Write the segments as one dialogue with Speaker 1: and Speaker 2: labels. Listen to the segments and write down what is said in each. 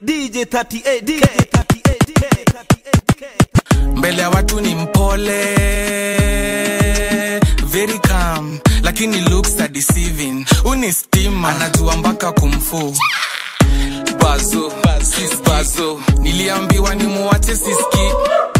Speaker 1: DJ 38K.
Speaker 2: Mbele ya watu ni mpole, very calm, lakini looks are deceiving. Unistima, anajua mpaka kumfu. Bazo, niliambiwa ni muache siski.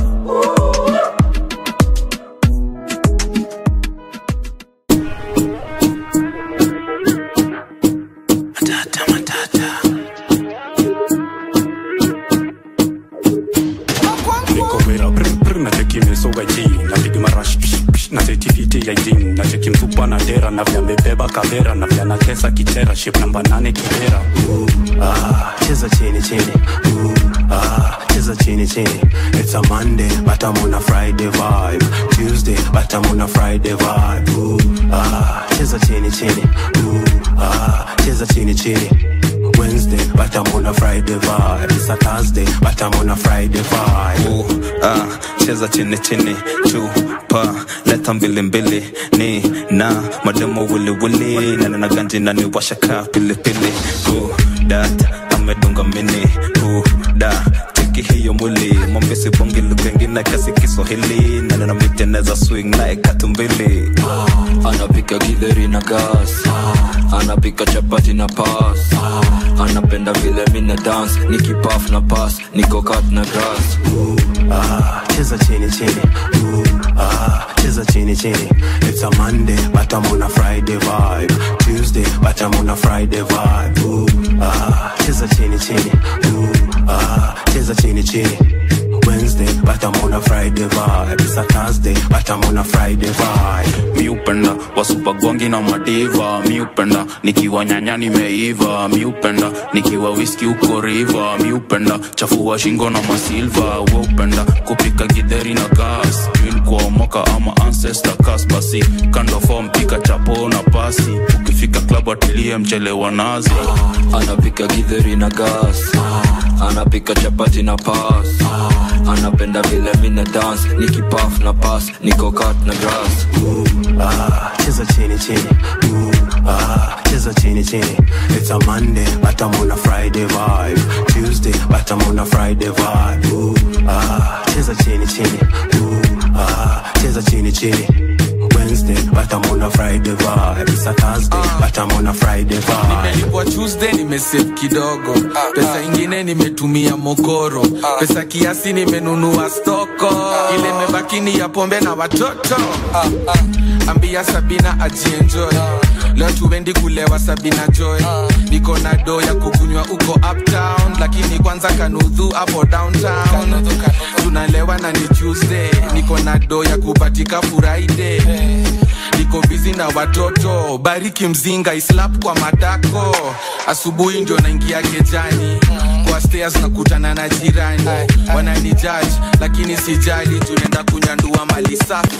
Speaker 3: Na certificate ya jing na cheki msupa na dera na vya mbeba kavera na vya nakesa kichera ship namba 8 kibera.
Speaker 4: Cheza chini cheza chini. It's a Monday but I'm on a Friday vibe. Tuesday but I'm on a Friday vibe. Cheza chini cheza chini. Wednesday but I'm on a Friday vibe. It's a Thursday but I'm on a Friday vibe.
Speaker 5: Cheza chini chupa leta mbili ni na mademo wili na ganji na ni washaka pili that amedunga mini da tiki hiyo mwili mwambisi bongi lugengi na kasi Kiswahili na miteneza swing na katumbili.
Speaker 6: Anapika githeri na gas, anapika chapati na pass, anapenda vile mina dance, nikipuff na pass, niko cut na grass.
Speaker 4: Cheza chini cheza chini. It's a Monday but I'm on a Friday vibe. Tuesday but I'm on a Friday vibe. Cheza chini cheza chini. Wednesday but I'm on a Friday vibe. It's a Thursday but I'm on a Friday vibe.
Speaker 3: Miupenda wasupa gongi na madiva. Miupenda nikiwa nyanya nimeiva. Miupenda nikiwa whisky uko river. Miupenda chafua shingo na masilva. Wopenda kupika githeri na gas. Kwa moka ama ancestor cast basi. Kando form pika chapo na pasi. Ukifika club atilie mchelewa nazi.
Speaker 6: Anapika githeri na gas, anapika chapati na pass, anapenda vile mina dance, nikipuff na pass, niko cut na grass.
Speaker 4: Cheza chini cheza chini. It's a Monday but I'm on a Friday vibe. Tuesday but I'm on a Friday vibe. Cheza chini cheza chini. Wednesday but I'm on a Friday vibe. It's a Thursday but I'm on a Friday vibe.
Speaker 2: Nimelipwa Tuesday nimesave kidogo, pesa ingine nimetumia mokoro, pesa kiasi nimenunua stoko, ile mebaki ni ya pombe na watoto. Ambia Sabina ajienjoy, leo tuendi kulewa Sabina joy. Niko na do ya kukunywa uko uptown, lakini kwanza kanudhu hapo downtown. Tunalewa na ni Tuesday, niko na do ya kupatika Friday. Niko busy na watoto, bariki mzinga islap kwa matako. Asubuhi ndio naingia kejani, kwa stairs nakutana na jirani. Wanani judge lakini sijali, tunaenda kunyandua mali safi.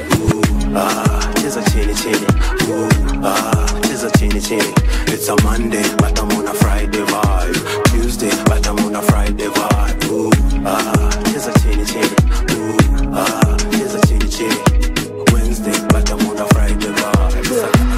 Speaker 4: Cheza chini cheza chini. It's a Monday but I'm on a Friday vibe. Tuesday but I'm on a Friday vibe. Cheza chini cheza chini. Wednesday but I'm on a Friday vibe.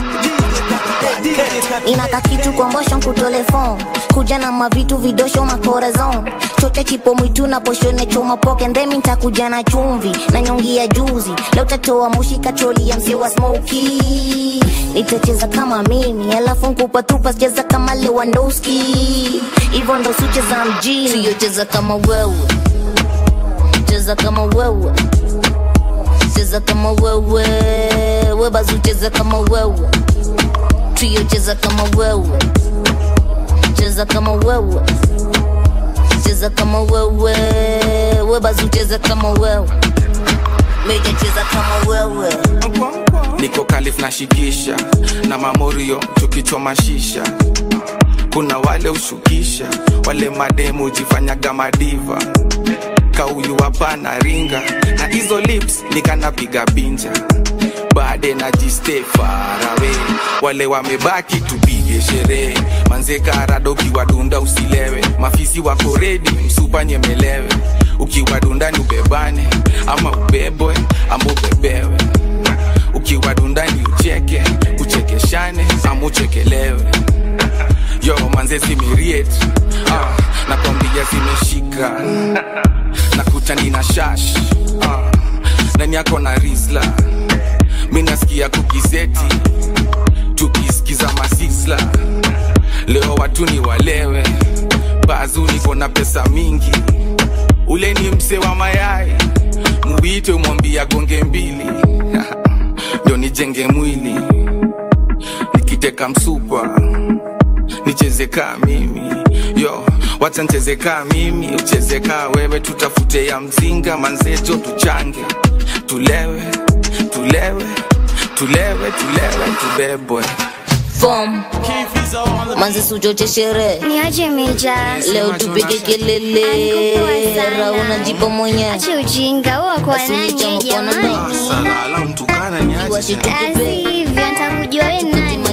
Speaker 7: Inaka kitu kwa mbosho kutole phone, kuja na mavitu vidosho makorazon. Chote chipo mwitu na poshone choma poke, ndemi nitakuja na chumvi na nyongi ya juzi. Leo tatoa mushika troli ya msewa smoky. Nitacheza kama mimi alafu nkupa tupa, cheza kama Lewandowski. Hivyo ndo sucheza mjini. Sio cheza kama wewe, cheza kama wewe, cheza kama wewe. Webazu cheza kama wewe, trio cheza kama wewe, cheza kama wewe, cheza kama wewe. Webazu cheza kama wewe, meja cheza kama wewe.
Speaker 2: Niko kalif na shikisha na mamorio tukichoma shisha. Kuna wale ushukisha, wale mademu jifanyaga madiva. Kauyu hapa na ringa na hizo lips nikanapiga binja. Bade na jiste far away, wale wamebaki tupige sherehe. Manze karado kiwadunda usilewe, mafisi wako ready msupa nyemelewe. Ukiwadunda ni ubebane ama ubebwe ama ubebewe. Ukiwadunda ni ucheke, uchekeshane ama uchekelewe. Yo manze simiriet, nakwambia kuamka nakuta nina shash nani yako na rizla mimi nasikia kukizeti tukisikiza masisla leo watu ni walewe bazu niko na pesa mingi ule ni mse wa mayai muite umwambia gonge mbili ndio nijenge mwili nikiteka msupa nicheze kaa mimi yo wacha nicheze kaa mimi ucheze kaa wewe tutafute ya mzinga manzejo tuchange tulewe tulewe tulewe tulewe tubebwe
Speaker 7: Form manze sujote sherehe
Speaker 1: niaje meja
Speaker 7: leo tupige kelele rauna jipo mwenye
Speaker 1: acha ujinga huo kwa nani jamani
Speaker 2: sala mtukana niaje
Speaker 1: asi hivyo nitakujua wewe nani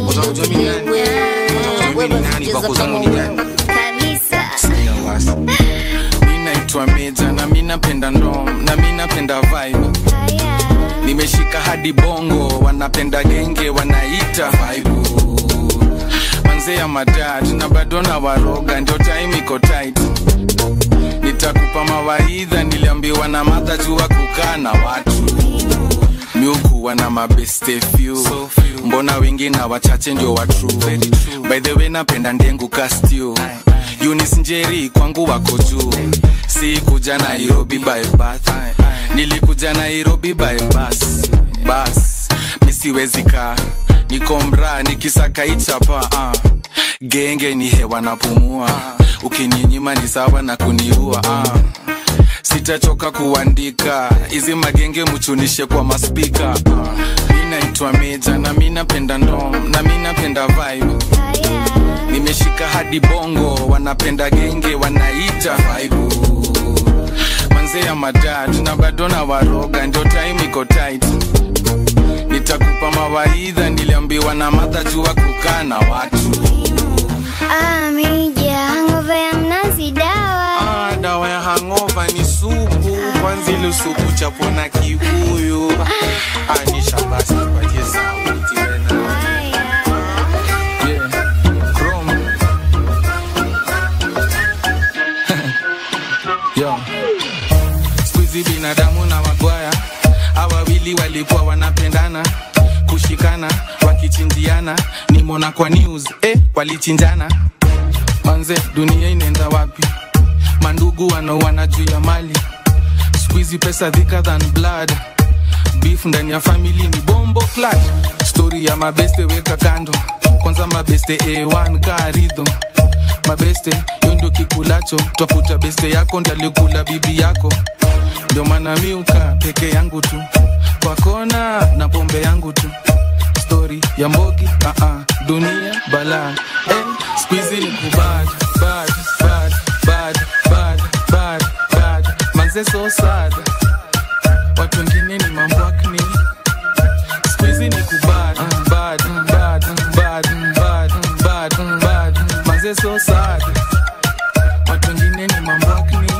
Speaker 2: wewe nani bako zangu ni gani
Speaker 1: kabisa
Speaker 2: mimi naitwa Meja na mimi napenda ndom na mimi napenda vibe nimeshika hadi bongo wanapenda genge wanaita vibe manze ya madad na bado na waroga ndio time iko tight nitakupa mawaidha niliambiwa na mother jua kukaa na watu miuku wana mabeste few mbona wengi na wachache ndio wa true by the way napenda ndengu castio Eunice Njeri kwangu wako juu si kuja Nairobi by bus nilikuja Nairobi by bus misiwezi kaa niko mra nikisaka ichapa genge ni hewa napumua ukininyima ni sawa na kuniua sitachoka kuandika hizi magenge mchunishe kwa maspika mimi naitwa Meja na mimi napenda ndom na mimi napenda vibe nimeshika hadi bongo wanapenda genge wanaita vibe manze ya madad na bado na waroga ndio time iko tight nitakupa mawaidha niliambiwa na mother jua kukaa na watu
Speaker 1: meja hangover ya mnazi dawa
Speaker 2: dawa ya hangover ni supu kwanza ile supu chapona kibuyu anisha basi patie sauti tena yo squeezy binadamu na wagwaya awawili walikuwa wanapendana kushikana wakichinjiana nimona kwa news walichinjana manze dunia inaenda wapi mandugu wanaoana juu ya mali squeezy pesa thicker than blood beef ndani ya family ni bombo clutch story ya mabeste weka kando kwanza mabeste A1 karido mabeste yondo kikulacho twafuta beste yako ndalikula bibi yako ndio maana miuka peke yangu tu kwa kona na pombe yangu tu story ya mbogi dunia bala squeezy ni kubad bad bad bad bad bad bad manze so sad watu wengine ni mambo akni squeezy ni kubad bad bad bad bad bad bad manze so sad watu wengine ni mambo akni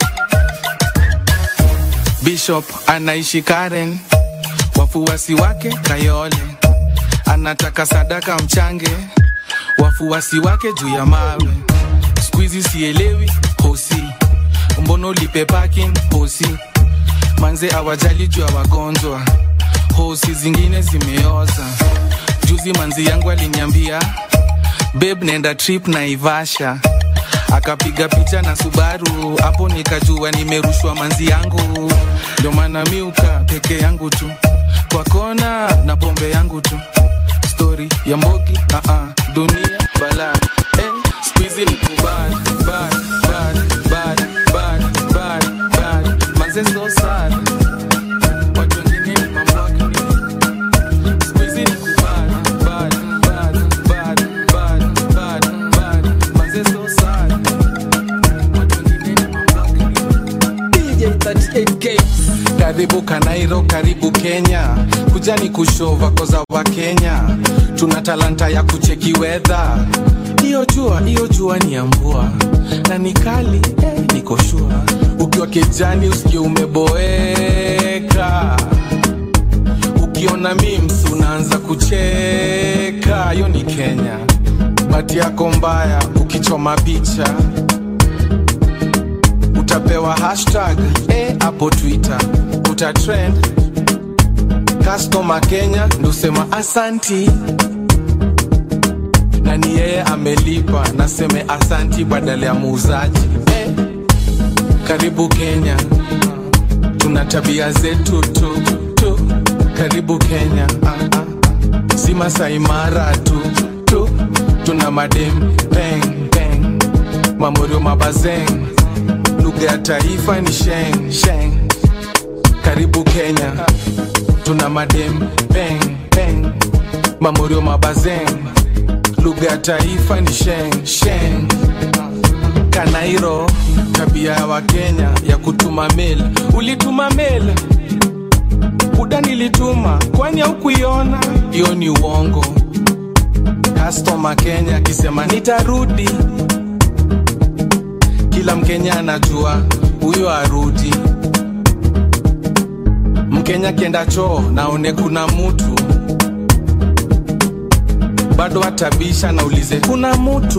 Speaker 2: Bishop anaishi Karen wafuasi wake Kayole anataka sadaka mchange wafuasi wake juu ya mawe squeezy sielewi hosi mbono lipe parking hosi manze awajali juu ya wagonjwa hosi zingine zimeoza juzi manzi yangu aliniambia babe nenda trip na Ivasha akapiga picha na Subaru hapo nikajua nimerushwa manzi yangu ndio maana miuka peke yangu tu kwa kona na pombe yangu tu story ya mbogi dunia bala squeezy ni kubad bad bad bad bad bad bad manze so sad watu wengine ni mambo akini squeezy ni kubad bad bad bad bad bad bad manze so sad watu wengine ni mambo akini DJ 38K karibu Kanairo karibu Kenya kujani kushova koza wa Kenya tuna talanta ya kucheki weather hiyo jua ni ambua na nikali niko sure ukiwa kijani usikie umeboeka ukiona memes unaanza kucheka hiyo ni Kenya bati yako mbaya ukichoma picha utapewa hashtag hapo Twitter, utatrend. Customer Kenya ndusema asanti, na ni yeye amelipa, naseme asanti badala ya muuzaji. Karibu Kenya, tuna tabia zetu tu. Karibu Kenya, si Masai Mara tu. Tuna madem peng, mamorio mabazeng, lugha ya taifa ni sheng. Karibu Kenya, tuna madem peng, mamorio mabazeng, lugha ya taifa ni sheng. Kanairo, tabia ya Wakenya ya kutuma mail. Ulituma mail, buda nilituma, kwani haukuiona? Hiyo ni uongo. Customer Kenya akisema nitarudi, kila Mkenya anajua huyo arudi. Mkenya kienda choo naone kuna mtu, bado atabisha na ulize kuna mtu.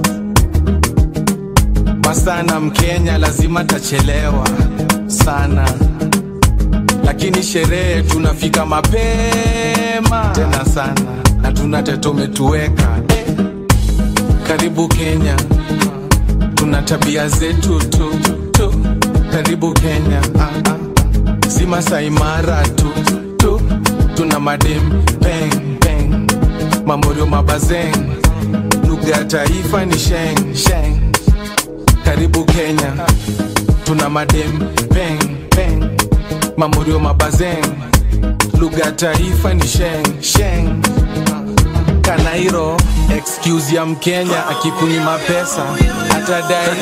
Speaker 2: Masana Mkenya lazima tachelewa sana, lakini sherehe tunafika mapema tena sana, na tunateto umetuweka. Karibu Kenya, tuna tabia zetu tu. Karibu Kenya, si Masai Mara tu. Tuna madem peng, mamorio mabazeng, lugha ya taifa ni sheng. Karibu Kenya, tuna madem peng, mamorio mabazeng, lugha ya taifa ni sheng. Kanairo, excuse ya Mkenya akikunyima pesa, atadai.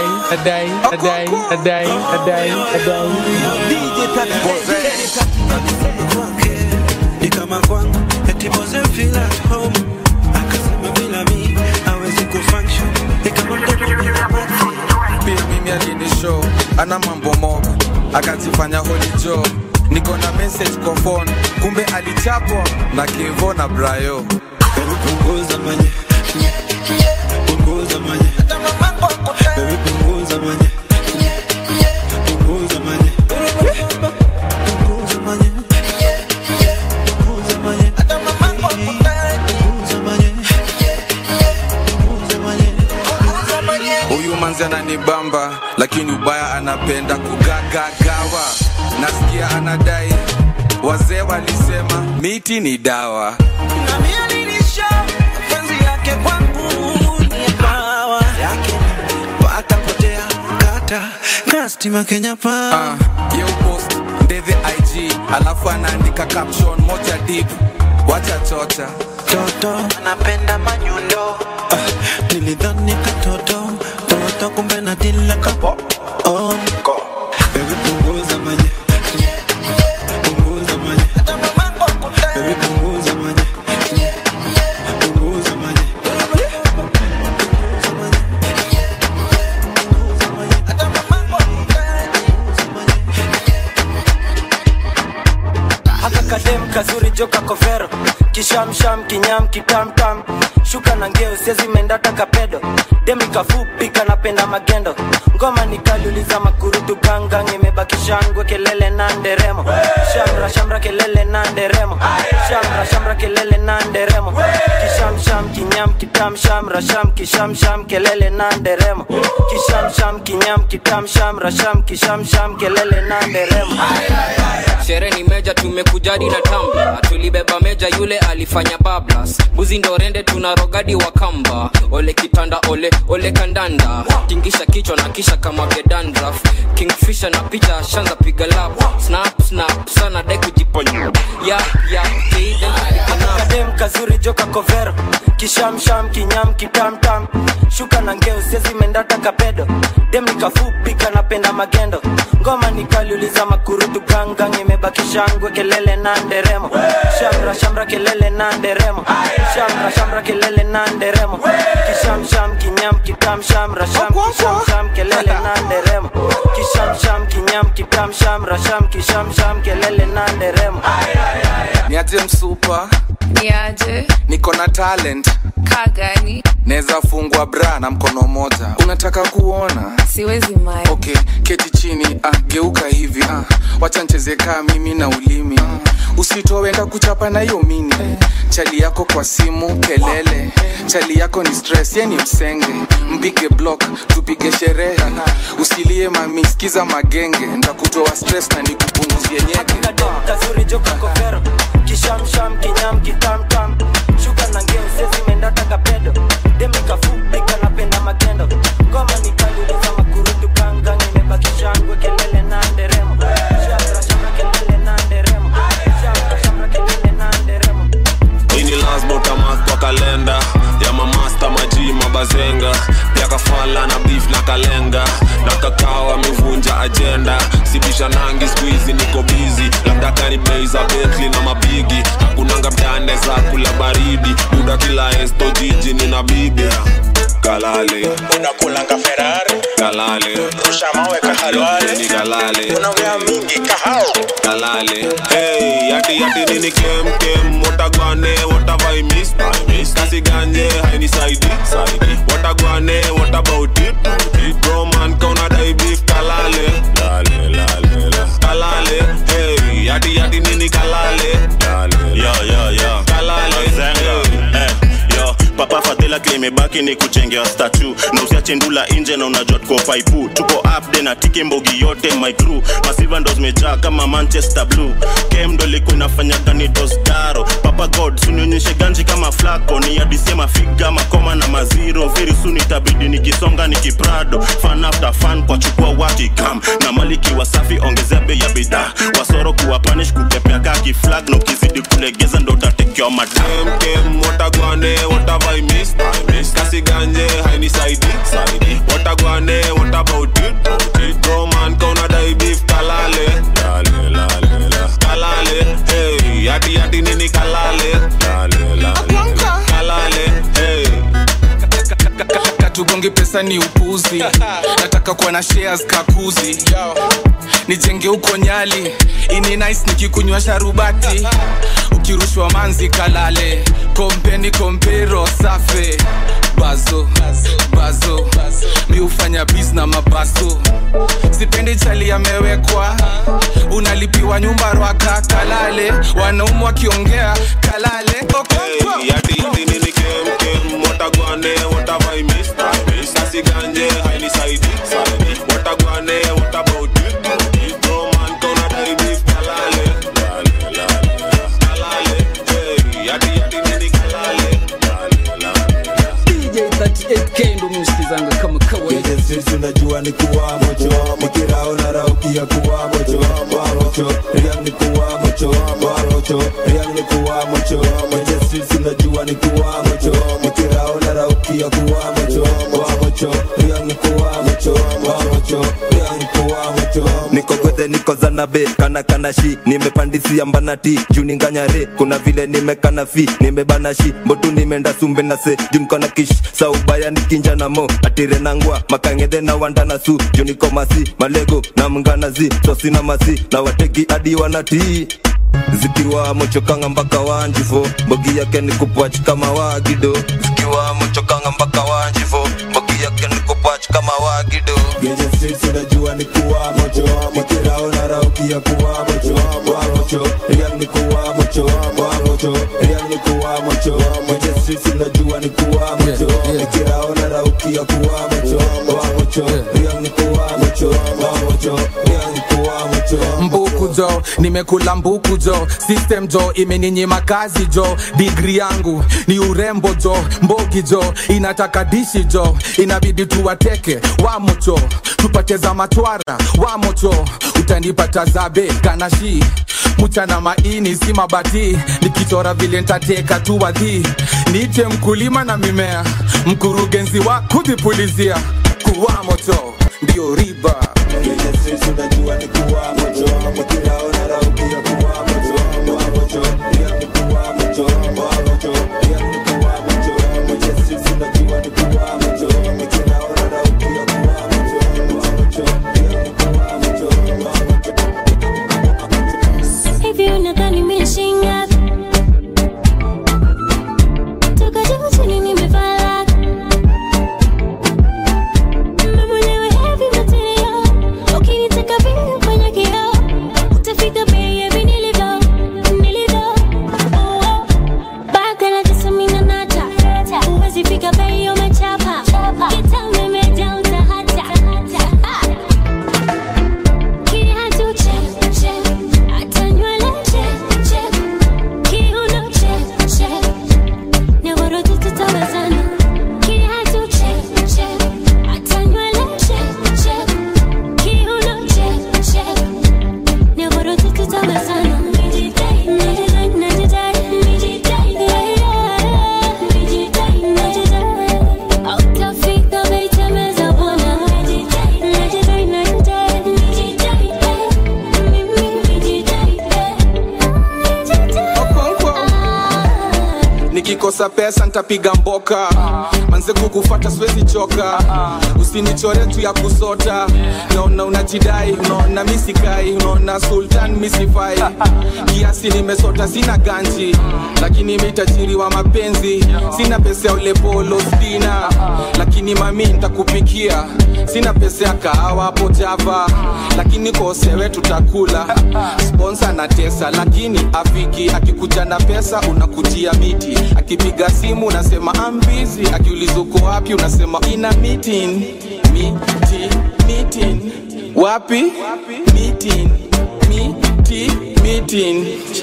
Speaker 4: Ni kama kwangu, eti boze feel at home. Akasema bila mi, hawezi kufunction. Ni kama mtoto bila mati.
Speaker 2: Mimi alini show, ana mambo moga, akazifanya holy job. Niko na message kwa phone, kumbe alichapwa na Kevo na Brayo.
Speaker 4: Punguza manye, punguza manye, baby punguza manye, punguza manye, punguza manye, punguza manye, punguza manye.
Speaker 2: Huyu manzi ananibamba, lakini ubaya anapenda kugagagawa. Nasikia anadai, wazee walisema miti ni dawa.
Speaker 4: Na mimi alinisha penzi yake kwangu ni dawa yake, pata potea kata customer Kenya pa.
Speaker 2: Yo post ndeve IG, alafu anaandika caption moja deep, wacha chocha.
Speaker 4: Toto anapenda manyundo, nilidhani katoto kumbe na dila kapo. Baby punguza manye, punguza manye, baby punguza manye, punguza manye,
Speaker 8: haka kadem kazuri joka kovero, kishamsham kinyam kitamtam, shuka na ngeo sezi mendata kapedo, demi kafupi kanapenda magendo, ngoma nikaliuliza makurutu gangang, imebaki shangwe kelele na nderemo, shamra kelele na nderemo, shamra kelele na nderemo, kishamsham kinyam kitam shamra sham kishamsham kelele na nderemo, kishamsham kinyam kitam shamra sham kishamsham kelele na nderemo.
Speaker 9: Shere ni meja tumekujadi na tamba, tulibeba meja yule alifanya bablas, buzi ndo rende tunarogadi wakamba, ole kitanda ole kandanda, tingisha kichwa na kisha kama gedandraf, kingfisher na picha shanza piga lap, snap sana dai kujiponya ya
Speaker 8: kadem kazuri joka kovero, kishamsham kinyam kitamtam, shuka na ngeo sezi mendata kapedo, dem nikafupi kanapenda magendo, ngoma nikaliuliza makurutu gangang, imebaki shangwe kelele na nderemo, shamra kelele na nderemo, shamra kelele na nderemo, kishamsham kinyam kitam shamra sham kishamsham kelele na nderemo, kishamsham kinyam kitam shamra sham kishamsham kelele na nderemo.
Speaker 2: Niaje msupa,
Speaker 10: Niaje?
Speaker 2: Niko na talent.
Speaker 10: Kagani?
Speaker 2: Neza fungwa bra na mkono moja. Unataka kuona?
Speaker 10: Siwezi mai.
Speaker 2: Okay, keti chini, geuka hivi, wacha nicheze kaa mimi na ulimi. Usitoe enda kuchapa na hiyo mini. Chali yako kwa simu kelele. Chali yako ni stress, yeye ni msenge. Mpige block, tupige sherehe. Usilie mami, sikiza magenge. Nitakutoa stress na nikupunguzie nyeke.
Speaker 8: Kazuri joka kovero. Kishamsham kinyam kitamtam. Shuka na ngeo sezi menda taka pedo. Demi kafupi kanapenda magendo. Ngoma nikaliuliza makurutu kanga. Nimebakisha ngwe kelele na nderemo. Shabra shabra kelele na nderemo. Shabra shabra kelele na nderemo.
Speaker 11: Ini last botamak kwa kalenda. Ya mamasta maji mabazenga. Pia kafala na beef na kalenga. Na kakao amevunja agenda. Sibisha nangi squeezy niko busy. Labda kani blaze Bentley na mabigi. Hakunanga mtane za kula baridi. Buda kila esto jiji nina bibi. Kalale
Speaker 12: unakulanga Ferrari.
Speaker 11: Kalale
Speaker 12: rusha mawe kahalwale.
Speaker 11: Ni kalale
Speaker 12: unaongea mingi kahao.
Speaker 11: Kalale hey yati nini kem watagwane what have I missed kasi ganye haini saidi what agwane what about it bro man kauna dai beef kalale lale kalale hey yati nini kalale
Speaker 12: yo
Speaker 11: kalale
Speaker 12: zenga yo papa fadela klimebaki ni kuchengea statue na usiache ndula nje na unajua tuko paipu tuko up de na tiki mbogi yote my crew masiva ndo zimejaa kama Manchester Blue kem ndo liko inafanya gani dostaro papa god sunionyeshe ganji kama flako ni adisema figa makoma na maziro very soon itabidi nikisonga nikiprado fan after fan kwa chukua wakikam na maliki wasafi ongezea bei ya bidhaa wasoro kuwa punish kukepea kaki flag no kizidi kulegeza ndo utatekea madam
Speaker 11: kem watagwane what have I missed kasi ganye haini saidi what agwane what about it bro man kauna dai beef kalale kalale hey yati nini kalale kalale hey
Speaker 2: Katugongi pesa ni upuzi. Nataka kuwa na shares kakuzi. Nijenge uko Nyali. Ini nice nikikunywa sharubati. Ukirushwa manzi kalale. Kompeni kompero safe. Bazo mi ufanya biz na mabaso. Sipendi chali amewekwa. Unalipiwa nyumba rwaka kalale. Wanaumu wakiongea kalale.
Speaker 11: Hey yati nini kem watagwane what have I missed kasi ganje haini saidi watagwane what about it bro man kauna dai beef kalale hey yati nini kalale
Speaker 9: DJ 38K ndo msikizanga kama kawaida.
Speaker 13: Sisi unajua ni kuwa mocho nikirao na rauki ya kuwa mocho riang ni kuwa mocho riang ni kuwa mocho sisi unajua ni kuwa mocho nikirao na rauki ya kuwa mocho riang ni kuwa mocho riang ni kuwa mocho niko kwete niko zanabe kana shi nimepandisia mbanati juu ninganyare kuna vile nimekana fi nimebana shi mbotu nimeenda sumbe na se juu niko na kish sa ubaya nikinja na mo atire nangwa makangede na wandana su juu niko masi malego na mnganazi sosi na masi na wategi hadi wanati zikiwa mochokanga mpaka wanjifo mbogi yake ni kupwach kama wagido zikiwa mochokanga mpaka wanjifo mbogi yake ni kupwach kama wagido geje streets unajua ni kuwa mocho nikirao na rauki ya kuwa mocho riang ni kuwa mocho riang ni kuwa mocho geje streets unajua ni kuwa mocho nikirao na rauki ya kuwa mocho riang ni kuwa mocho riang ni kuwa mocho
Speaker 2: mbuku jo nimekula mbuku jo system jo imeninyima kazi jo degree yangu ni urembo jo mbogi jo inataka dishi jo inabidi tuwateke wamocho tupateza matwara wamocho utanipata zabe kanashi mchana maini si mabati nikichora vile ntateka tu wadhi niite mkulima na mimea mkurugenzi wa kudipulizia kuwa moto ndio riba
Speaker 13: sisi unajua ni kuwa mocho nikirao na rauki ya kuwa mocho riang ni kuwa mocho riang ni kuwa mocho sisi unajua ni kuwa mocho nikirao na rauki ya kuwa mocho riang ni kuwa mocho
Speaker 14: hivi unadhani mimi shinga
Speaker 2: nikikosa pesa nitapiga mboka. Manze kukufuata siwezi choka. Usinichore tu ya kusota. Naona unajidai, unaona misikai, unaona sultan misifai. Kiasi nimesota sina ganji, lakini mitajiri wa mapenzi. Sina pesa ya ule polo stina, lakini mami nitakupikia. Sina pesa ya kahawa hapo Java, lakini kosewe tutakula. Sponsor na tesa, lakini afiki. Akikuja na pesa unakujia miti. Akipiga simu unasema I'm busy. Akiuliza uko wapi unasema ina meeting. Meeting. Wapi? Meeting. Meeting.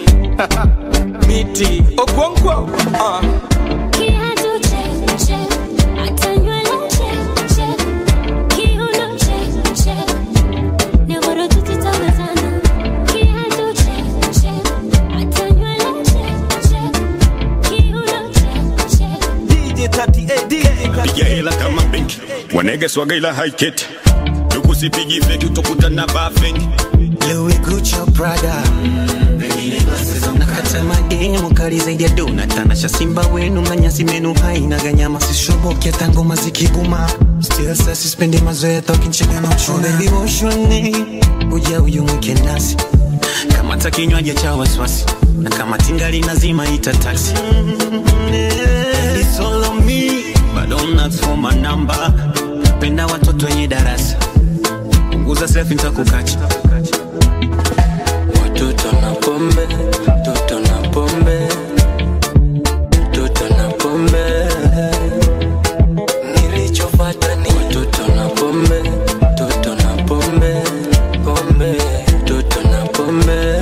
Speaker 2: Miti. Okwonkwo.
Speaker 14: Kiatu check, check. Atanywele check, check. Kiuno check, check. Negoro tutitawezana. Kiatu check, check. Atanywele check, check. Kiuno check, check.
Speaker 15: DJ 38 piga hela kama benki, wanege swaga ila haiketi. Tukusipigi feki utokutana bafengi.
Speaker 4: Louis Gucci Prada nakata mademu kali zaidi ya dona. Tanasha simba wenu manyasi menu haina ganyama. Sishobokia tango mazikiguma. Still sa sispendi mazoea toki nchega na uchuna. Baby woshwane uja uyu mwike nasi. Kama takinywaji cha waswasi, na kama tingali nazima ita taxi. It's all on me, but don't ask for my number. Penda watoto wenye darasa, punguza selfie nitakukacha.
Speaker 6: Watoto na pombe, toto na pombe, toto na pombe. Nilichopata ni watoto na pombe, toto na pombe, pombe, toto na pombe.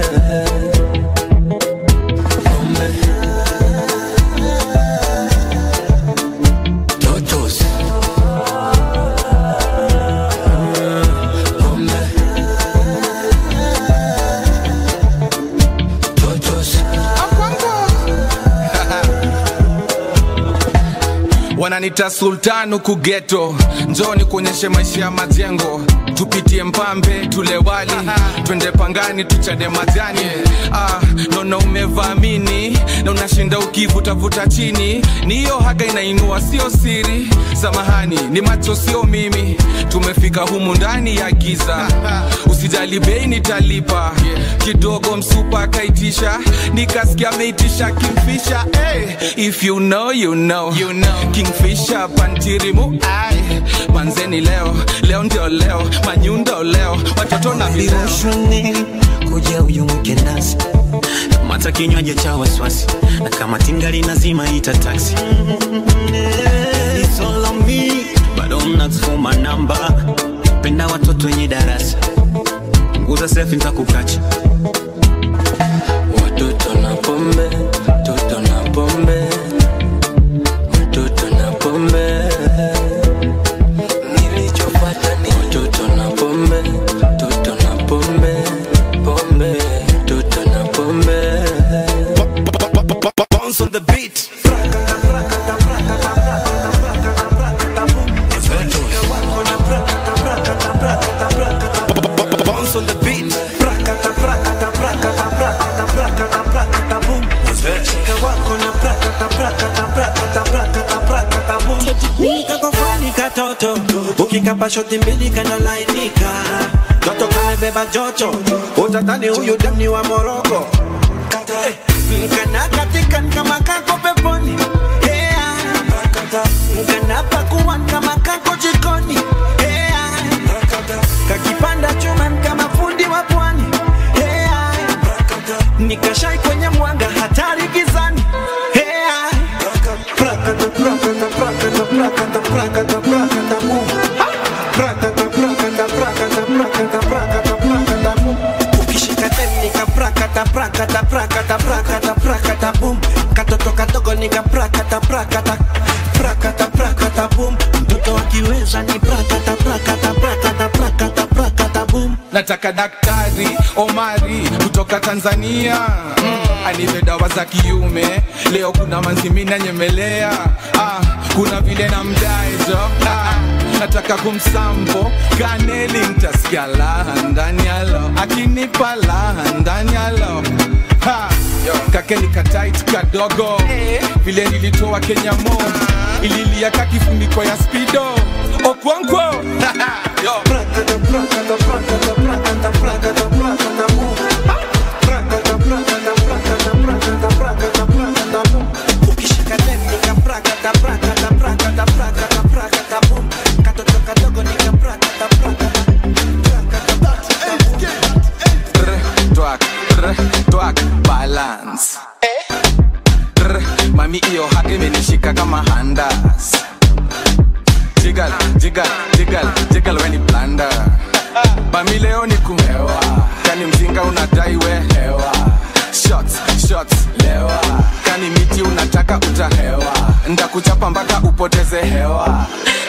Speaker 2: Wananita sultanu kugeto. Njoni kuonyeshe maisha ya majengo. Tupitie Mpambe, tule wali. Twende Pangani, tuchade majani. Nono umevamini na unashinda ukivuta chini. Ni hiyo haga inainua sio siri. Samahani, ni macho sio mimi. Tumefika humu ndani ya giza. Usijali bei nitalipa. Kidogo msupa kaitisha, nikasikia meitisha Kingfisher. If you know, you know. Kingfisher pantirimu ai. Manzeni leo ndio leo. Manyundo leo, watoto na video.
Speaker 4: Kuja uyu mwike nasi. Kama takinywaji cha waswasi, na kama tingali nazima ita taxi. It's all on me, but don't ask for my number. Penda watoto wenye darasa, punguza selfie nitakukacha.
Speaker 6: Watoto na pombe, toto na pombe, watoto na pombe. Nilichopata ni watoto na pombe, toto na pombe, pombe, toto na pombe.
Speaker 15: Bounce on the beat. Bounce on the beat.
Speaker 4: Kakofani katoto, ukikapa shoti mbili kanalainika. Joto kamebeba joto, utatani huyu demni wa Moroko. Mkana katika kama kako peponi. Mkana pakuwa kama kako jikoni. Kakipanda chuma kama fundi wa pwani. Nikashai kwenye mwanga hatari gizani. Ukishika nika prakata boom. Katoto kadogo nika prakata boom. Mtoto akiweza ni prakata boom.
Speaker 2: Nataka daktari Omari kutoka Tanzania. Anipe dawa za kiume. Leo kuna manzimina nyemelea. Kuna vile na mdaejo. Nataka kumsampo kaneli nitasikia laha ndani ya lo. Akinipa laha ndani ya lo. kake nikatight kadogo vile nilitoa Kenya mo ililia kakifuniko ya speedo okwankwo
Speaker 4: ukishika neno kaprakata prakata prakata prakata prakata boom katoto kadogo nikaprakata prakata
Speaker 2: twak balance mami iyo hake menishika kama handas jigal jigal jigal jigal when it blanda mami leo ni kumewa kani mzinga unadai we hewa shots shots lewa kani miti unataka utahewa ndakuchapa mpaka upoteze hewa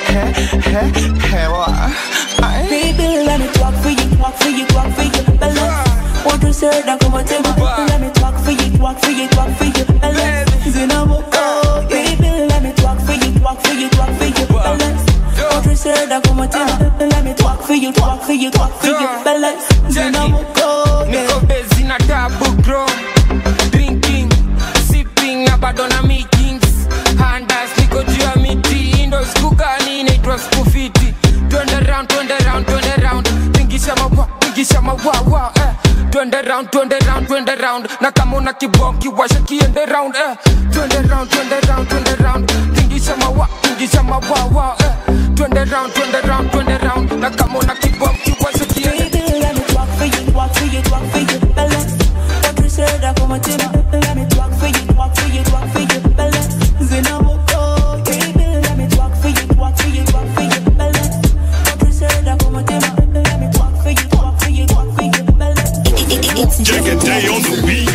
Speaker 2: hewa
Speaker 16: baby let me talk for you talk for you talk for you balance what you said I come and tell you let me talk for you talk for you talk for you balance zinamoko baby let me talk for you talk for you talk for you balance what you said I come and tell you let me talk for you talk for you talk for you balance zinamoko
Speaker 9: niko busy na double grow drinking sipping na bado na meetings handas niko juu ya miti indoors kukani inaitwa skufiti twende round tingisha mawawa twende round na kama una kibonki washa kiende round twende round tingisha mawawa twende round na kama una kibonki washa kiende
Speaker 16: baby let me talk for you talk for you talk for you balance what you said I come and tell you let me talk for you talk for you talk for you balance zinamoko baby let me talk for you talk for you talk for you balance what you said I come and tell you let me talk for you talk for you talk for you balance
Speaker 15: Check a day on the beat.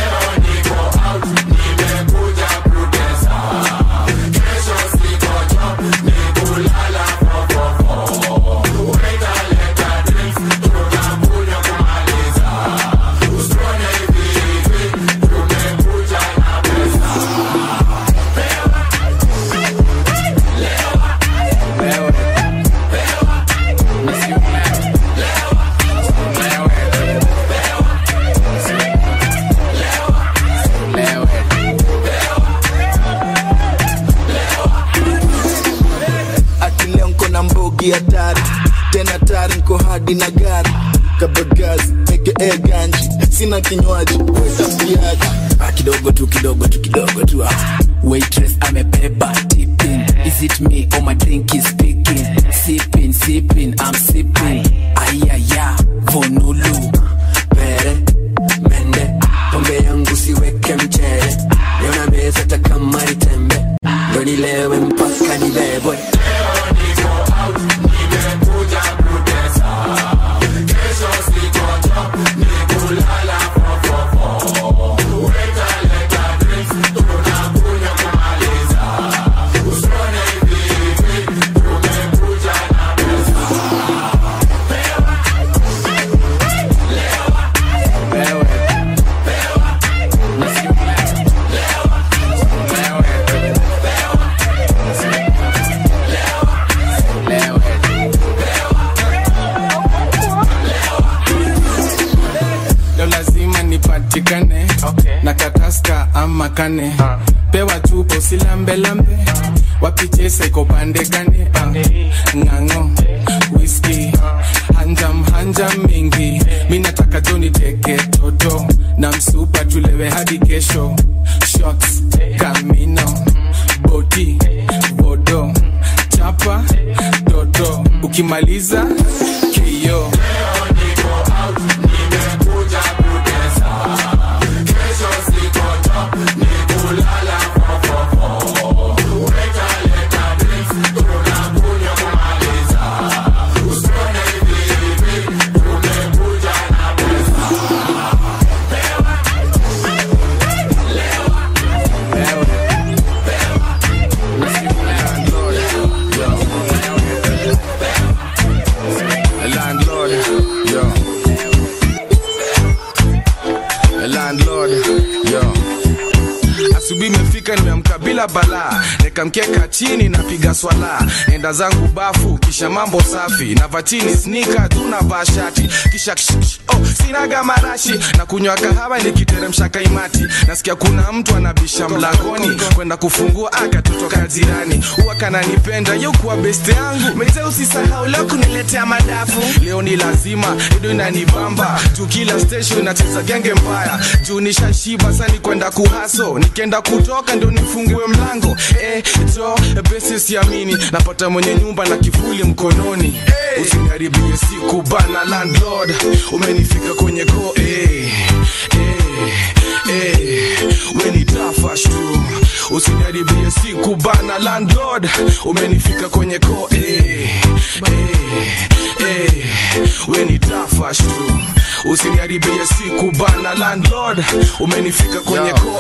Speaker 17: hatari tena hatari niko hadi na gari kabagazi aka ganji sina kinywaji weka mbiaji kidogo tu waitress amebeba tipping is it me or my drink is speaking sipping I'm sipping ayaya vonulu pere mende pombe yangu siweke mchere leo na meza takama itembe ndo nilewe mpaka nibebwe
Speaker 2: na kataska ama kane pewa tupo silambe wapichesa iko pande gane ngango whisky hanjam mingi minataka joni teke toto na msupa tulewe hadi kesho shots kamino boti bodo chapa toto ukimaliza kio bila balaa. Nikamkeka chini napiga swala, enda zangu bafu kisha mambo safi, na vatini sneaker tunavaa shati kisha sinaga marashi na kunywa kahawa nikiteremsha kaimati. Nasikia kuna mtu anabisha mlangoni, kwenda kufungua akatotoka jirani. Huwa kananipenda yukuwa beste yangu, meze usisahau leo kuniletea madafu. Leo ni lazima ndio inanibamba, juu kila station nacheza genge mbaya. Juu nishashiba sani kwenda kuhaso, nikienda kutoka ndio nifungue mlango. Besi siamini, napata mwenye nyumba na kifuli mkononi. Usiniharibie siku bana landlord, umenifika kwenye go. We ni tafash tu, usiniharibie siku bana landlord, umenifika kwenye go. We ni tafash tu, usiniharibie siku bana landlord, umenifika kwenye ko.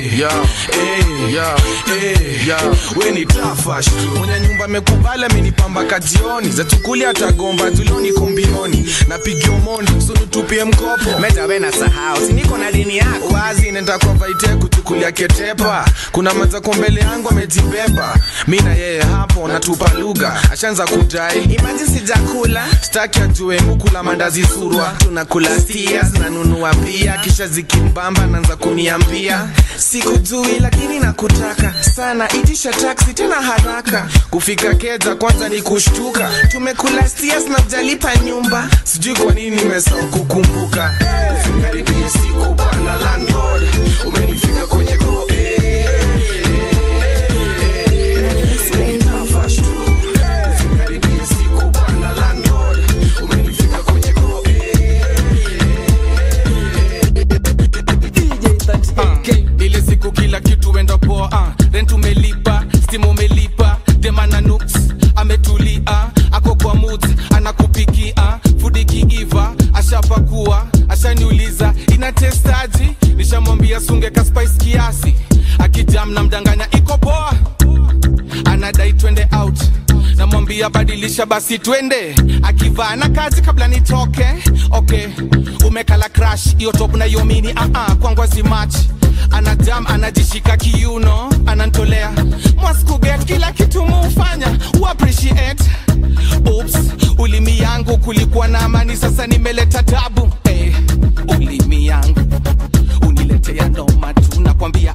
Speaker 2: We ni tafash tu, mwenye nyumba mekubala amenipamba kajioni, za tukuli atagomba tuloni kombioni, napigia mondi so nitupie mkopo. Meta wena sahau, siniko na dini yako wazi, nenda kwa vaite kutukulia ketepa. Kuna maza kombele yangu amejibeba, mina yeye hapo natupa lugha, ashanza kudai imagine sijakula. Staki ajue mukula mandazi surwa, tunakula stias na nunua pia, kisha zikimbamba nanza kuniambia sikujui lakini nakutaka sana, itisha taxi tena haraka. Kufika Keja kwanza ni kushtuka, tumekula stias na jalipa nyumba, sijui kwa nini nimesahau kukumbuka. Usikaribie siku bana landlord, umenifika kwenye go. Ile siku kila kitu wenda poa, rent umelipa, steam umelipa, demana nooks ametulia, ako kwa mood anakupikia, food kiiva ashapakua, ashaniuliza ina testaji, nishamwambia sunge ka spice kiasi, akijam na mdanganya iko poa, anadai twende out, namwambia badilisha basi twende, akivaa na kazi kabla nitoke. Okay, umekala crash iyo top na iyo mini kwangu si match. Anajam anajishika kiuno, anantolea must get kila kitu mufanya u appreciate. Oops, ulimi yangu kulikuwa na amani, sasa nimeleta tabu. Ulimi yangu uniletea noma tu nakwambia.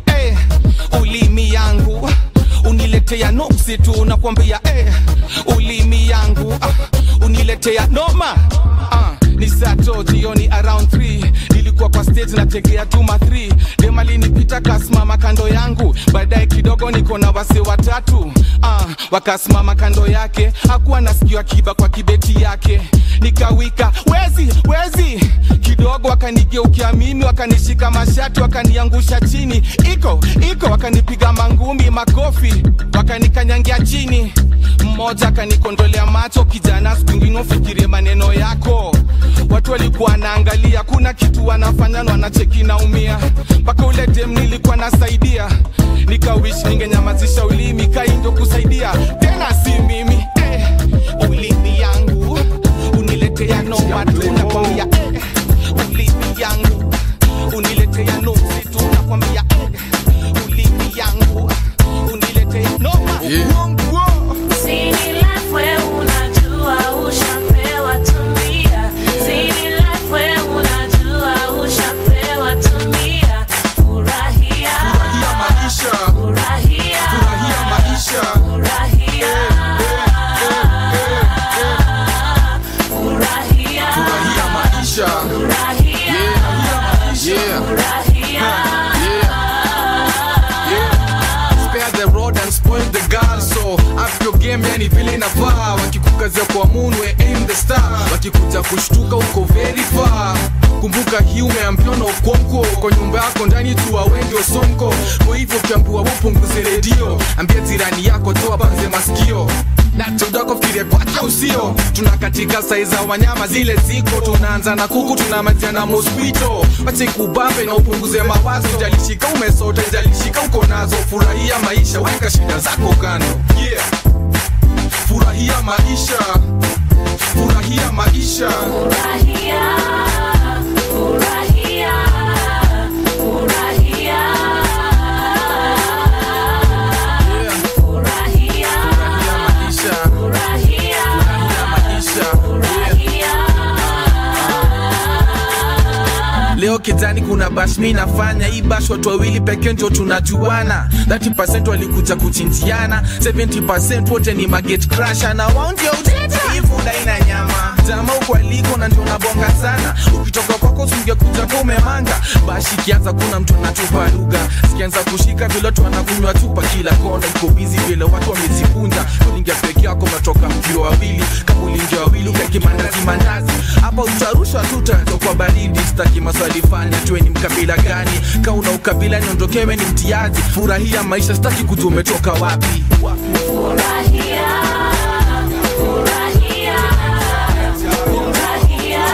Speaker 2: Ulimi yangu uniletea noksi tu nakwambia. Ulimi yangu uniletea noma. Ni sato jioni around 3, nilikuwa kwa stage nategea tuma 3, demali nipita kasimama kando yangu, baadaye kidogo niko na wase watatu, wakasimama kando yake, hakuwa nasikia kiba kwa kibeti yake, nikawika wezi kidogo, wakanigeukia mimi, wakanishika mashati, wakaniangusha chini, iko wakanipiga mangumi makofi, wakanikanyangia chini, mmoja akanikondolea macho, kijana sikingine ufikirie maneno yako. Watu walikuwa naangalia, kuna kitu wanafanya na wanacheki naumia, mpaka ule dem nilikuwa nasaidia, nikawish ningenyamazisha ulimi kaindo kusaidia, tena si mimi. Ulimi yangu uniletea noma tu nakwambia. Ulimi yangu uniletea noma tu nakwambia. Ulimi yangu uniletea noma.
Speaker 14: Sini life we unajua ushapewa tumia. Sini life we unajua ushapewa tumia. Furahia maisha. Furahia maisha. Furahia maisha.
Speaker 2: Spare the road and spoil the girl, so up your game yani vile inafaa. Wakikukazia kwa moon we aim the star, wakikuja kushtuka uko very far. Kumbuka hii umeambiwa na ukonko, kwa nyumba yako ndani tu wengi osonko. Kwa hivyo kiambua upunguze redio, ambia jirani yako toa banze masikio, na tudako fikirie kwake usio. Tunakatika saiza wanyama zile ziko, tunaanza na kuku tunamalizia na mosquito. Wache kubambe na upunguze mawazo, jalishika umesota jalishika uko nazo. Furahia maisha, weka shida zako kando. Furahia maisha. Furahia maisha. Furahia. Furahia. Furahia. kijani kuna bash mi nafanya. Hii bash watu wawili pekee ndio tunajuana. 30% walikuja kuchinjiana, 70% wote ni market crasher. Na wao ndio uteta hivu daina nyama. Jamaa uko aliko na ndio unabonga sana. Ukitoka kwako usingekuja kwa umemanga. Bashi kianza kuna mtu anatupa lugha. Sikianza kushika vile watu wanakunywa chupa kila kona. Iko busy vile watu wamejikunja. Ulingia peke yako unatoka mkio wawili. Kama ulingia wawili ukakimandazi mandazi. Hapa utarusha tu kwa baridi. Sitaki maswali fanya tuwe ni mkabila gani. Kama una ukabila niondokewe ni mtiaji. Furahia maisha sitaki kujua umetoka wapi.
Speaker 14: Furahia, furahia, furahia.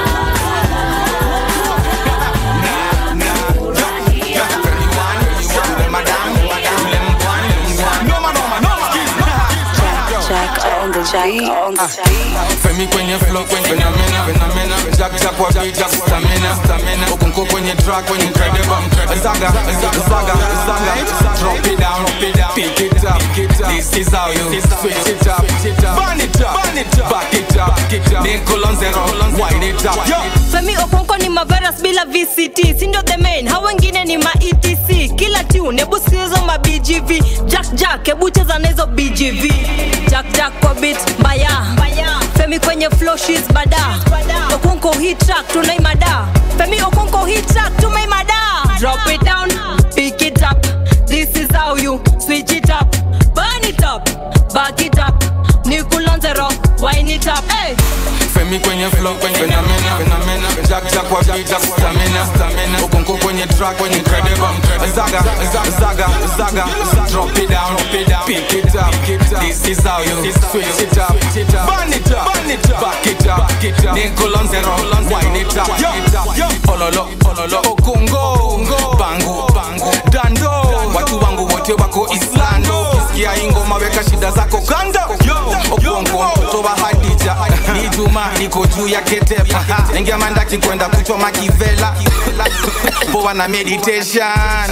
Speaker 2: Femi kwenye flow kwenye phenomena Jack kwa beat Jack stamina Ukunko kwenye track kwenye incredible Zaga Drop it down Pick it up This is how you switch it up Burn it up Back it up Nickel on zero Wind it up
Speaker 18: Femi Okonko ni maveras bila VCT Sindo the main Hao wengine ni ma ETC Kila tune Ebu sizo ma BGV Jack Ebu cheza nezo BGV Jack kwa beat Mbaya Femi kwenye flow she's bada Okonko hit track tunaimada Femi Okonko hit track tumeimada Drop it down Pick it up This is how you switch it up Burn it up Back it up Nickel on zero Wind it up Hey
Speaker 2: Femi kwenye flow kwenye phenomena Jack kwa beat Jack stamina Ukonko kwenye track kwenye incredible Zaga Drop it down Pick it up This is how you switch it up Burn it up Back it up Nickel on zero Wind it up Ololo Okongo Bangu Dando Watu wangu wote wako Islando Kisikia ingoma weka shida zako kando Okongo mtoto wa Hadija Ni Juma niko juu ya ketepa Nengia mandaki kwenda kuchoma kivela Poa na meditation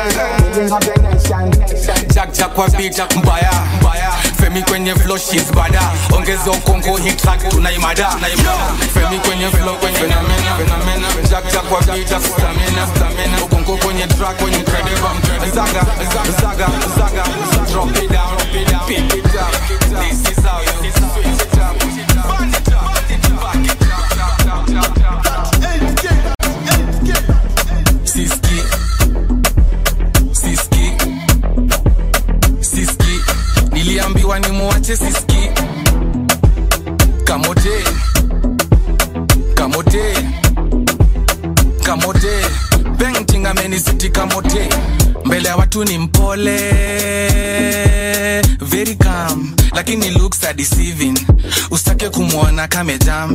Speaker 2: Jack kwa beat mbaya Femi kwenye flow she's bada Ongeza Okongo hit track tunaimada Femi kwenye flow kwenye phenomena Jack kwa beat Jack stamina Okongo kwenye track kwenye incredible Zaga Drop it down Pick it up This is how you switch it up Burn it up Back it up Siski Niliambiwa ni muache Siski Kamote Painting amenisiti kamote Mbele ya watu ni mpole Very calm Lakini looks are deceiving Usitake kumuona kame jam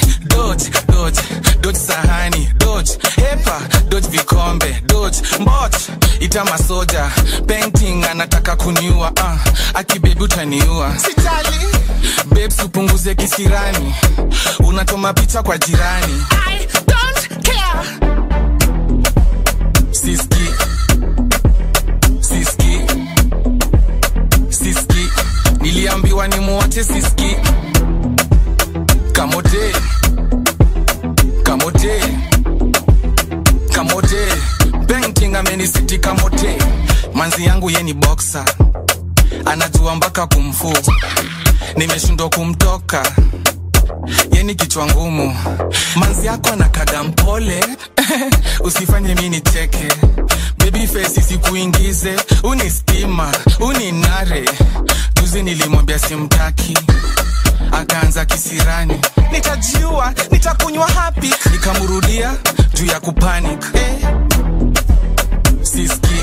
Speaker 2: Dodge sahani Dodge hepa Dodge vikombe Dodge mbot Ita masoja Painting anataka kuniua Aki baby utaniua Sitali Babes upunguze kisirani Unatoma picha kwa jirani I don't care Siski Niliambiwa ni muache Siski Kamote Painting amenisiti kamote Manzi yangu ye ni boxer Anajua mpaka kumfu Nimeshindwa kumtoka Yeni kichwa ngumu Manzi yako anakaga mpole Usifanye mimi nicheke Baby face isikuingize Unistima, uninare Juzi nilimwambia simtaki Akaanza kisirani Nitajiua, nitakunywa happy Nikamurudia, juu ya kupanic Siski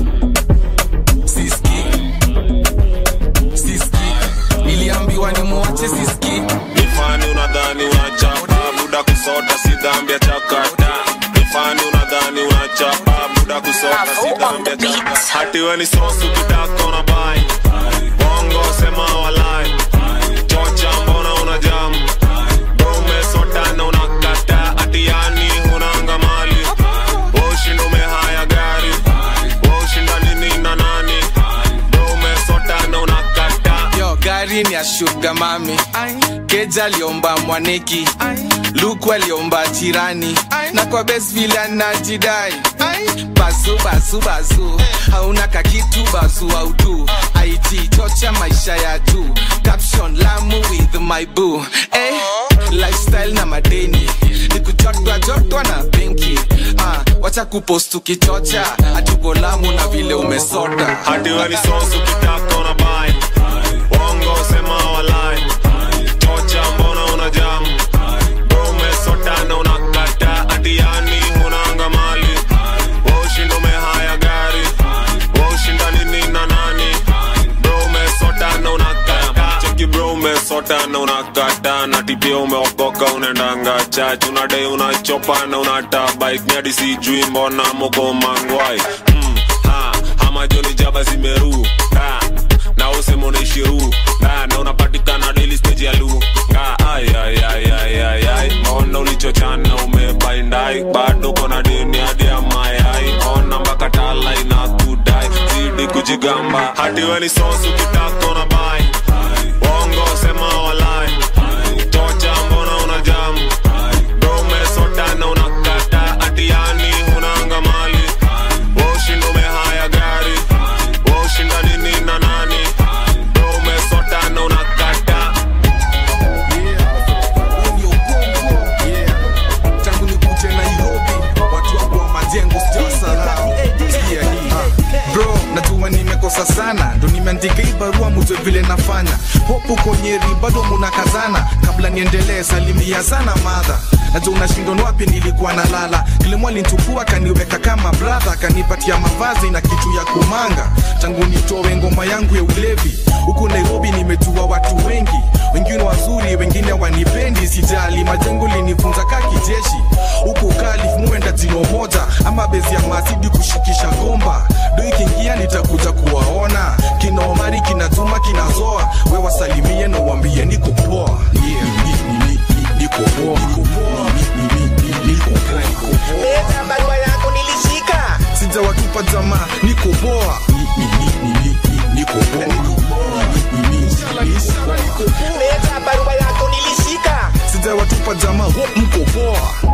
Speaker 2: Niliambiwa ni muache Siski
Speaker 11: Nifani unadhani unachapa Buda kusota si dhambi ya chakata Nifani unadhani unachapa Buda kusota si dhambi ya chakata Hati we ni sosu kitaka unabai Bongo sema walai Chocha mbona unajamu Dome sota na unakata Hati yani hunanga mali Washinda umehaya gari Washinda nini na nani Dome sota na unakata
Speaker 2: Yo gari ni ya sugar mami Keja liomba mwaneki Luke waliomba jirani na kwa best vile anajidai. Bazu bazu bazu hauna kakitu bazu au tu IT chocha maisha ya juu caption Lamu with my boo lifestyle na madeni nikuchotwa na benki wacha kupost ukichocha atuko Lamu na vile umesota
Speaker 11: hadi wali sauce ukitaka una buy wongo sema walai chocha mbona una jam bro umesota na unakata hadi yani unaanga mali wewe ushindo mehaya gari wewe ushinda nini na nani bro umesota na unakata cheki bro umesota na unakata na tipia umeokoka unaendanga church unadai unachopa na unata bike ni hadi sijui mbona moko mangwai ama joni jaba zimeru na usemo unaishiru na unapatikana daily stage ya lu ay ona ulichochana umebaindai bado kona deni hadi ya mayai ona mpaka tala inakudai zidi kujigamba hadi weni sauce ukitaka una buy wongo sema walai chocha mbona una jam bro umesota na unakata hadi yani unaanga mali washindo mehaya gari washinda nini na nani bro umesota na unakata
Speaker 2: tangu nikute Nairobi watu wangu wa majengo sijasahau bro najua nimekosa sana ndo nimeandika hii barua mujue vile nafanya hopu konyeri bado munakazana kabla niendelee salimia sana madha najua unashindwa wapi nilikuwa nalala kile mwali ntukua kaniweka kama brother kanipatia mavazi na kitu ya kumanga tangu nitoe ngoma yangu ya ulevi huku Nairobi nimejua watu wengi wengine wazuri wengine wanipendi sijali majengo linifunza kaki jeshi huku Kalif muenda jino moja ama bezi ya masidi kushikisha gomba do ikiingia nitakuja kuwaona kina Omari kina Juma kina Zoa wewe wasalimie na uambie niko poa niko poa
Speaker 19: Leta barua yako nilishika
Speaker 2: sija watupa jamaa niko poa niko poa
Speaker 19: Leta barua yako nilishika
Speaker 2: sija watupa jamaa mko poa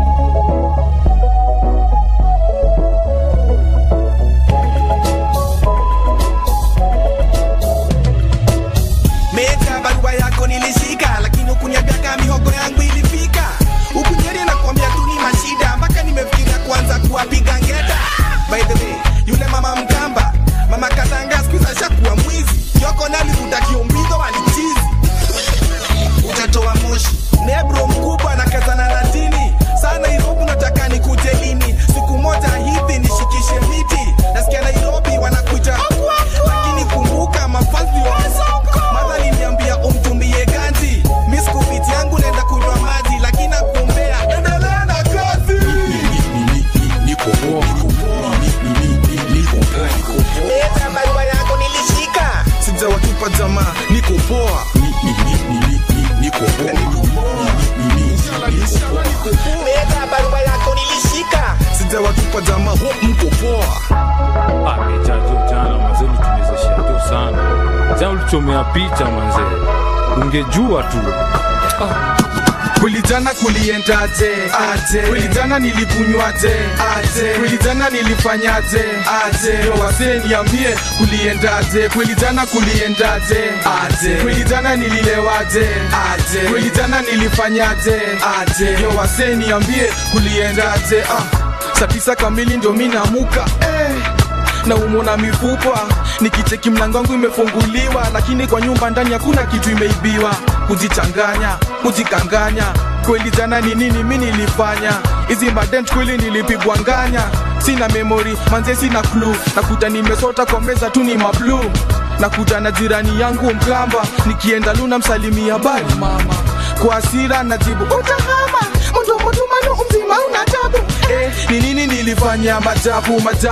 Speaker 19: Meta barua yako nilishika lakini ukuniambia mihogo yangu ilifika ukunyeri na kuambia tu ni mashida mpaka nimefikiria kwanza kuwapiga ngeta by the way yule mama Mkamba mama Katanga sikuza shakuwa mwizi yoko nali utakiombizo walichizi utatoa moshi nebro mkubwa na kazana na dini sana Nairobi nataka nikuje lini siku moja hivi nishikishe miti nasikia Nairobi wanakuita lakini kumbuka mafanzi madha liniambia umtumie ganji miskupiti yangu naenda kunywa maji lakini nakuombea endelea na kazi niko poa Leta barua yako nilishika
Speaker 2: sija watupa jamaa niko poa niko poa
Speaker 19: Leta barua yako nilishika
Speaker 2: sija watupa jamaa mko poa
Speaker 20: amechajo jana mazee tumezeshia tu sana jana ulichomea picha manzee ungejua tu
Speaker 2: Kulijana kuliendaje aje kulijana nilikunywaje aje kulijana nilifanyaje aje yo wase niambie kuliendaje kulijana kuliendaje aje kulijana nililewaje aje kulijana nilifanyaje aje yo wase niambie kuliendaje saa 9 kamili ndo mimi naamuka na umona mifupa nikicheki mlango wangu imefunguliwa lakini kwa nyumba ndani hakuna kitu imeibiwa kujichanganya kujikanganya kweli jana ni nini mimi nilifanya hizi madent kweli nilipigwa nganya sina memory manze sina clue nakuta nimesota kwa meza tu ni mablu nakuta na jirani yangu Mkamba nikienda Luna msalimia bali mama kwa hasira najibu utahama mdomo tumano mzima una tabu ni nini nilifanya majabu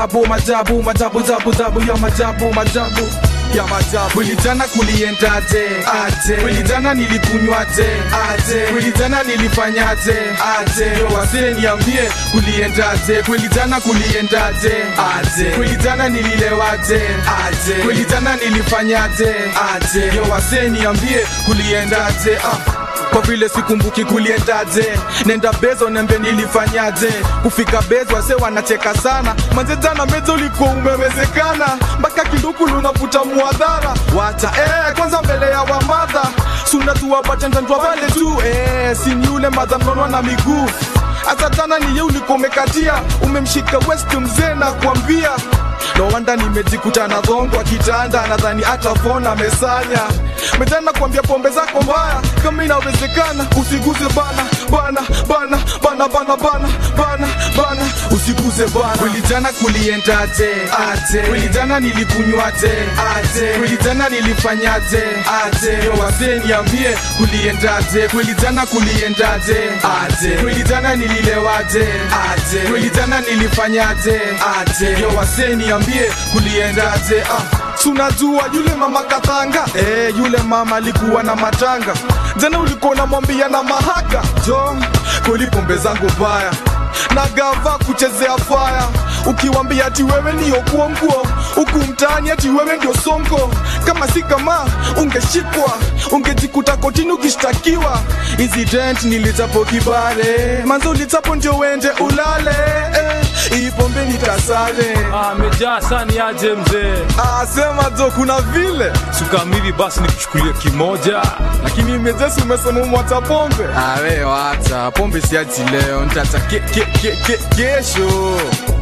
Speaker 2: ya majabu kulijana kuliendaje aje kulijana nilikunywaje aje kulijana nilifanyaje aje yo wazee niambie kuliendaje kulijana kuliendaje aje kulijana nililewaje aje kulijana nilifanyaje aje yo wazee niambie kuliendaje kwa vile sikumbuki kuliendaje. Nenda bezo nembe nilifanyaje, kufika bezo wase wanacheka sana. Manze jana mezo ulikuwa umewezekana, mpaka kinduku lunavuta muadhara. Wacha kwanza mbele ya wamadha, suna tuwapata ndandwa pale tu. Sini ule madha mnonwa na miguu, asa jana ni ye ulikuwa umekatia. Umemshika West mzee na kuambia no wanda nimejikuta na dhongo kitanda, nadhani hata phone amesanya. Metana kuambia pombe zako mbaya, kama inawezekana usiguze bana bana bana bana bana bana bana bana, usiguze bana. Kweli jana kuliendaje aje, kweli jana nilikunywaje aje, kweli jana nilifanyaje aje, yo wazee niambie kuliendaje, kweli jana kuliendaje aje, kweli jana nililewaje aje, kweli jana nilifanyaje aje, yo wazee niambie kuliendaje. Tunajua yule mama Kathanga, yule mama alikuwa na matanga. Jana ulikuwa unamwambia na mahaka jo, kweli pombe zangu baya na gava kuchezea fire, ukiwambia ati wewe ndio kuonguo, huku mtaani ati wewe ndio sonko. Kama si kama ungeshikwa, ungejikuta kotini ukishtakiwa. Incident nilitapo kibale, manzo ulitapo ndio wende ulale. Hii pombe nitasale.
Speaker 20: Amejaa sana aje mzee.
Speaker 2: Sema zo kuna vile
Speaker 20: sukamili basi nikuchukulie kimoja,
Speaker 2: lakini mezesi umesema umwata pombe. Wewe wacha pombe, siachi leo, nitata kesho.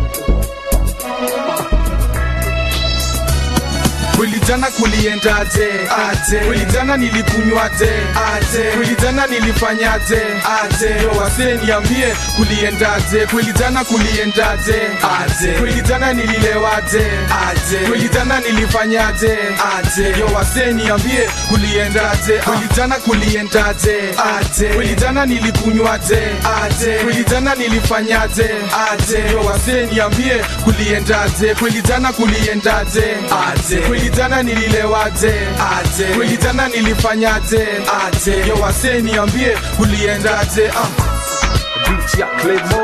Speaker 2: Kweli jana kuliendaje aje, kweli jana nilikunywaje aje, kweli jana nilifanyaje aje, yo wazee niambie kuliendaje, kweli jana kuliendaje aje, kweli jana nililewaje aje, kweli jana nilifanyaje aje, yo wazee niambie kuliendaje. Kweli jana kuliendaje aje, kweli jana nilikunywaje aje, kweli jana nilifanyaje aje, yo wazee niambie kuliendaje, kweli jana kuliendaje aje, kweli jana nililewaje aje, kweli jana nilifanyaje aje, yo wase niambie kuliendaje. Beach ya Claymore.